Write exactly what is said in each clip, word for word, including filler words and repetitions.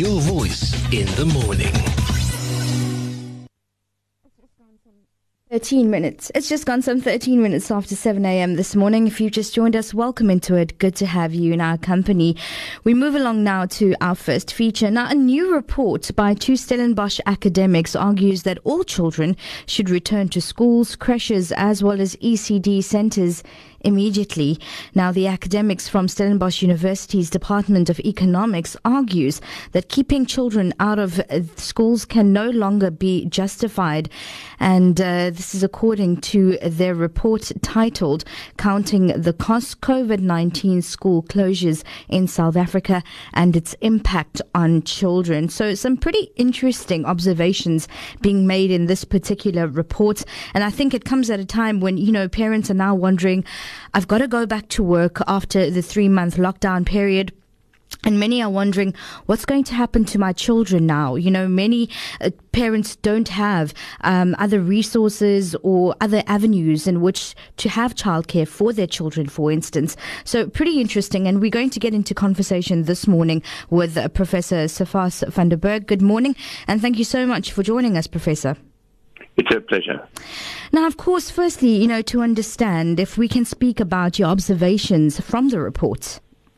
Your voice in the morning. thirteen minutes. It's just gone some thirteen minutes after seven a.m. this morning. If you've just joined us, welcome into it. Good to have you in our company. We move along now to our first feature. Now, a new report by two Stellenbosch academics argues that all children should return to schools, creches, as well as E C D centres immediately. Now, the academics from Stellenbosch University's Department of Economics argues that keeping children out of uh, schools can no longer be justified. And uh, this is according to their report titled Counting the Cost, COVID nineteen School Closures in South Africa and Its Impact on Children. So some pretty interesting observations being made in this particular report. And I think it comes at a time when, you know, parents are now wondering, I've got to go back to work after the three-month lockdown period. And many are wondering, what's going to happen to my children now? You know, many uh, parents don't have um, other resources or other avenues in which to have childcare for their children, for instance. So pretty interesting. And we're going to get into conversation this morning with uh, Professor Safas van der Berg. Good morning. And thank you so much for joining us, Professor. It's a pleasure. Now, of course, firstly, you know, to understand, if we can speak about your observations from the report.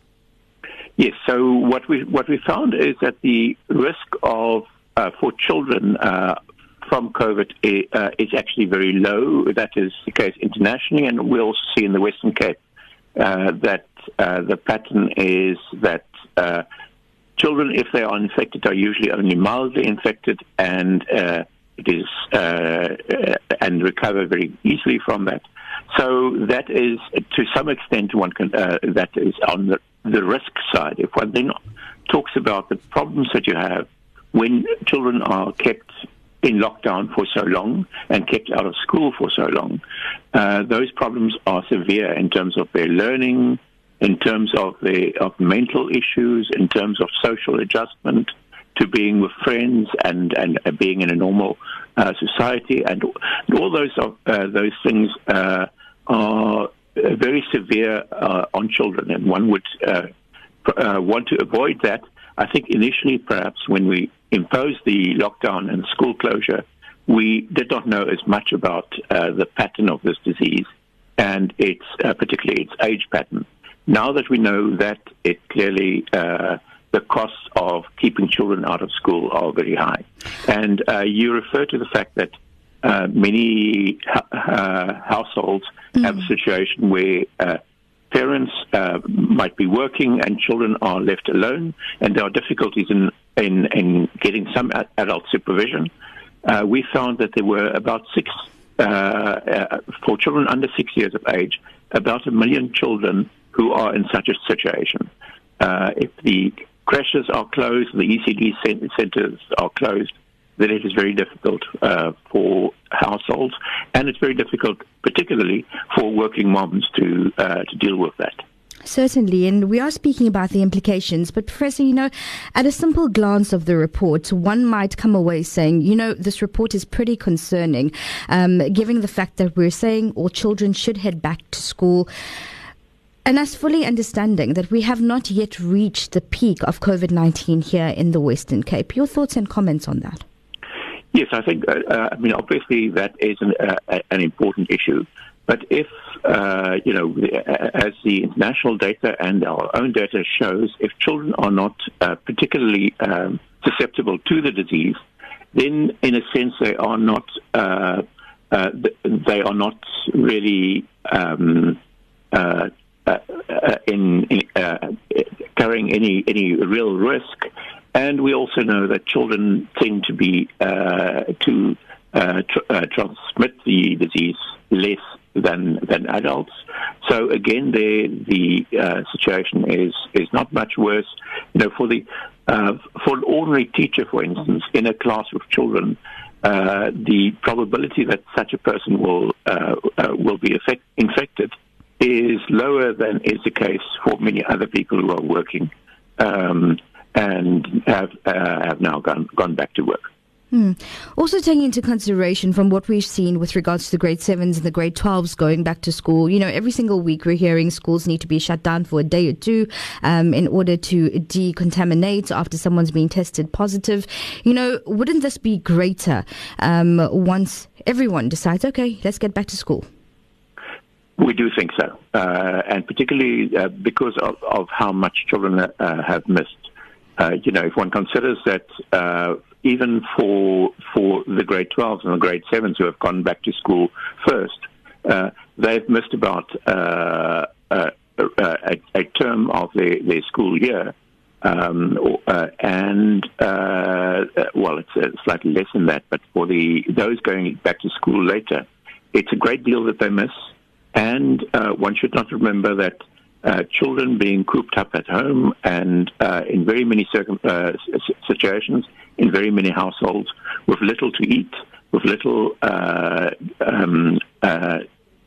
Yes, so what we what we found is that the risk of uh, for children uh, from COVID is, uh, is actually very low. That is the case internationally, and we also see in the Western Cape uh, that uh, the pattern is that uh, children, if they are infected, are usually only mildly infected, and uh, it is uh, and recover very easily from that. So that is, to some extent, one can uh, that is on the, the risk side. If one then talks about the problems that you have when children are kept in lockdown for so long and kept out of school for so long, uh, those problems are severe in terms of their learning, in terms of their of mental issues, in terms of social adjustment to being with friends and, and uh, being in a normal uh, society, and, and all those uh, those things uh, are very severe uh, on children, and one would uh, uh, want to avoid that. I think initially, perhaps, when we imposed the lockdown and school closure, we did not know as much about uh, the pattern of this disease and its, uh, particularly its age pattern. Now that we know that, it clearly uh, the costs of keeping children out of school are very high. And uh, you refer to the fact that uh, many uh, households mm. have a situation where uh, parents uh, might be working and children are left alone, and there are difficulties in, in, in getting some adult supervision. Uh, we found that there were about six, uh, uh, for children under six years of age, about a million children who are in such a situation. Uh, if the creches are closed, the E C D centres are closed, then it is very difficult uh, for households, and it's very difficult, particularly for working moms, to uh, to deal with that. Certainly, and we are speaking about the implications, but Professor, you know, at a simple glance of the report, one might come away saying, you know, this report is pretty concerning, um, given the fact that we're saying all children should head back to school. And us fully understanding that we have not yet reached the peak of COVID nineteen here in the Western Cape. Your thoughts and comments on that? Yes, I think, uh, I mean, obviously that is an, uh, an important issue. But if, uh, you know, as the international data and our own data shows, if children are not uh, particularly um, susceptible to the disease, then in a sense they are not, uh, uh, they are not really um, uh, Uh, uh, in, in uh, carrying any any real risk, and we also know that children tend to be uh, to uh, tr- uh, transmit the disease less than than adults. So again, the the uh, situation is is not much worse. You know, for the uh, for an ordinary teacher, for instance, in a class with children, uh, the probability that such a person will uh, uh, will be effect- infected is lower than is the case for many other people who are working um, and have uh, have now gone gone back to work. Hmm. Also taking into consideration from what we've seen with regards to the grade sevens and the grade twelves going back to school, you know, every single week we're hearing schools need to be shut down for a day or two um, in order to decontaminate after someone's been tested positive. You know, wouldn't this be greater um, once everyone decides, okay, let's get back to school? We do think so, uh, and particularly uh, because of, of how much children uh, have missed. Uh, you know, if one considers that uh, even for for the grade twelves and the grade sevens who have gone back to school first, uh, they've missed about uh, uh, a, a term of their, their school year, um, uh, and uh, well, it's uh, slightly less than that. But for the those going back to school later, it's a great deal that they miss. And uh, one should not remember that uh, children being cooped up at home and uh, in very many circum- uh, situations, in very many households, with little to eat, with little uh, um, uh,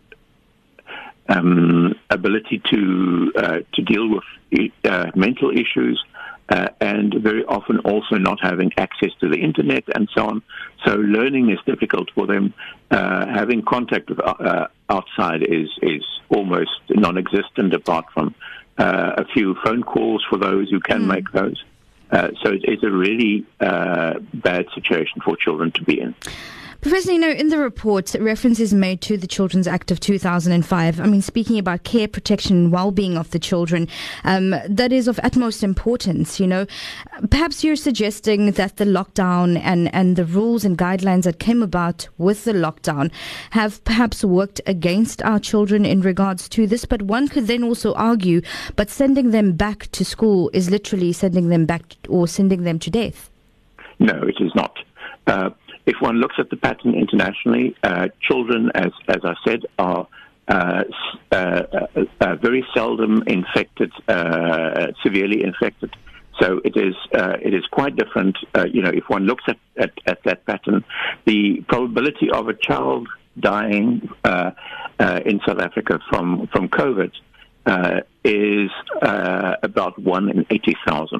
um, ability to uh, to deal with uh, mental issues, uh, and very often also not having access to the internet and so on. So learning is difficult for them. Uh, having contact with uh, outside is is almost non-existent, apart from uh, a few phone calls for those who can mm. make those. Uh, so it is a really uh, bad situation for children to be in. Professor, you know, in the report, reference is made to the Children's Act of two thousand five. I mean, speaking about care, protection, and well-being of the children, um, that is of utmost importance, you know. Perhaps you're suggesting that the lockdown and, and the rules and guidelines that came about with the lockdown have perhaps worked against our children in regards to this. But one could then also argue, but sending them back to school is literally sending them back or sending them to death. No, it is not. Uh, If one looks at the pattern internationally, uh, children, as as I said, are uh, uh, uh, very seldom infected, uh, severely infected. So it is uh, it is quite different. Uh, you know, if one looks at, at, at that pattern, the probability of a child dying uh, uh, in South Africa from from COVID uh, is uh, about one in eighty thousand.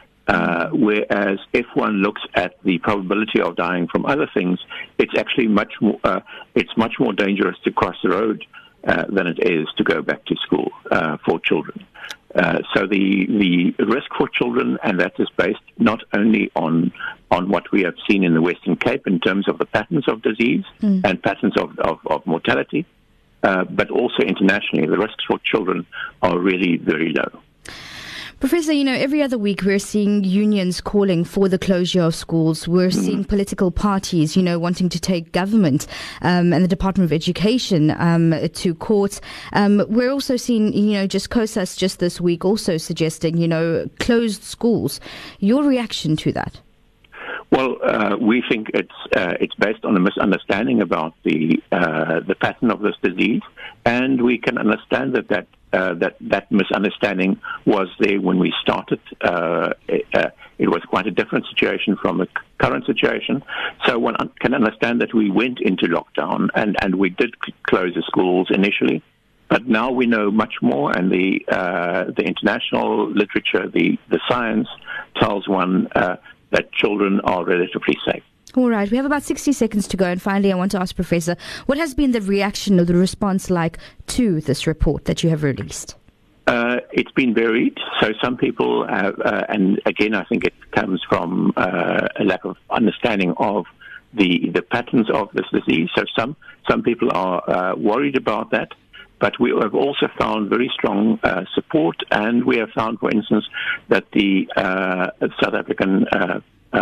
Uh, whereas if one looks at the probability of dying from other things, it's actually much more uh, it's much more dangerous to cross the road uh, than it is to go back to school uh, for children. Uh, so the the risk for children, and that is based not only on on what we have seen in the Western Cape in terms of the patterns of disease mm. and patterns of, of, of mortality, uh, but also internationally, the risks for children are really very low. Professor, you know, every other week we're seeing unions calling for the closure of schools. We're mm. seeing political parties, you know, wanting to take government um, and the Department of Education um, to court. Um, we're also seeing, you know, just COSAS just this week also suggesting, you know, closed schools. Your reaction to that? Well, uh, we think it's uh, it's based on a misunderstanding about the uh, the pattern of this disease, and we can understand that that uh, that that misunderstanding was there when we started. Uh, it, uh, it was quite a different situation from the current situation, so one can understand that we went into lockdown and, and we did close the schools initially. But now we know much more, and the uh, the international literature, the the science tells one Uh, that children are relatively safe. All right, we have about sixty seconds to go, and finally I want to ask Professor, what has been the reaction or the response like to this report that you have released? Uh, it's been varied. So some people have, uh, and again I think it comes from uh, a lack of understanding of the, the patterns of this disease. So some, some people are uh, worried about that. But we have also found very strong uh, support, and we have found, for instance, that the uh, South African uh,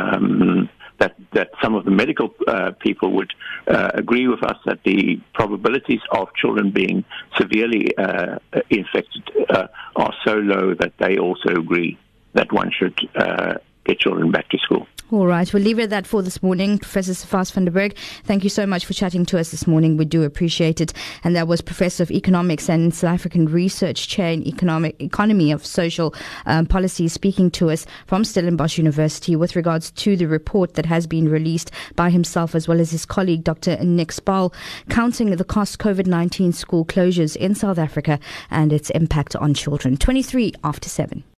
um, that that some of the medical uh, people would uh, agree with us that the probabilities of children being severely uh, infected uh, are so low that they also agree that one should uh, get children back to school. All right, we'll leave it at that for this morning. Professor Sefas van der Berg, thank you so much for chatting to us this morning. We do appreciate it. And that was Professor of Economics and South African Research Chair in Economic Economy of Social um, Policy, speaking to us from Stellenbosch University with regards to the report that has been released by himself as well as his colleague, Doctor Nick Spall, counting the cost COVID nineteen school closures in South Africa and its impact on children. twenty-three after seven.